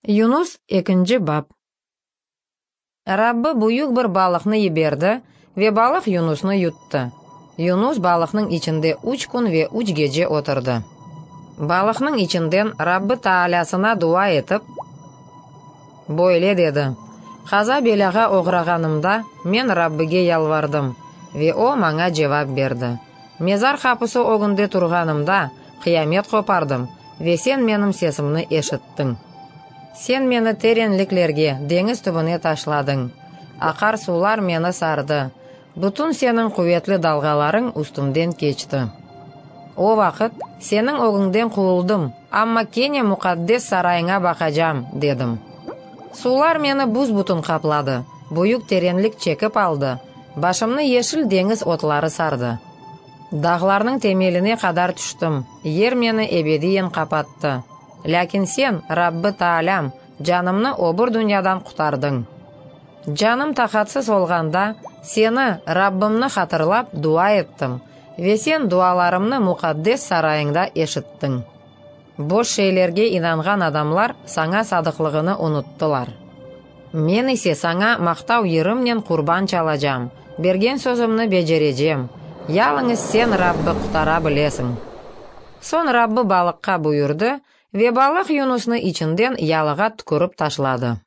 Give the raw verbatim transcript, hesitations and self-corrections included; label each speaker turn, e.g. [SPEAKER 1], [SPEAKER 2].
[SPEAKER 1] Юнус экинчи бап. Раббы буюк бір балықны еберді, ве балық Юнусны ютты. Юнус балықның içinde уч күн ве уч геже отырды. Балықның içinden Раббы Таалясына дуа етіп, «Бойле» деді. «Қаза белаға оғрағанымда мен Раббыге ялвардым, ве о маңа жевап берді. Мезар қапысы оғынды тұрғанымда қиямет қопардым, ве сен менің сесімні ешіттің. Сен мені теренліклерге, деңіз түбіне ташладың. Ақар сулар мені сарды. Бүтін сенің құветлі далғаларың үстімден кечті. О вақыт сенің оғыңден құлылдым, амма кене мұқаддес сарайыңа бақажам, дедім. Сулар мені бұз бүтін қаплады, бұйық теренлік чекіп алды. Башымны ешіл деңіз отлары сарды. Дағларның темеліне қадар түштім, ер мені ebediyen қапатты. Ләкин сен, Раббы Таалям, жанымны обыр дүниядан құтардың. Жаным тақатсыз олғанда, сені, Раббымны қатырлап, дуа еттім. Ве сен дуаларымны мұқаддес сарайыңда ешіттің. Бош шейлерге инанған адамлар саңа садықлығыны ұнуттылар. Мен исе саңа мақтау ерімнен құрбан чалажам, берген сөзімні бежережем. Ялыңыз сен, Раббы, құтара білесің. Сон Раббы балыққа бұйырды, ве балық Юнусны içinden ялыға түкіріп ташлады.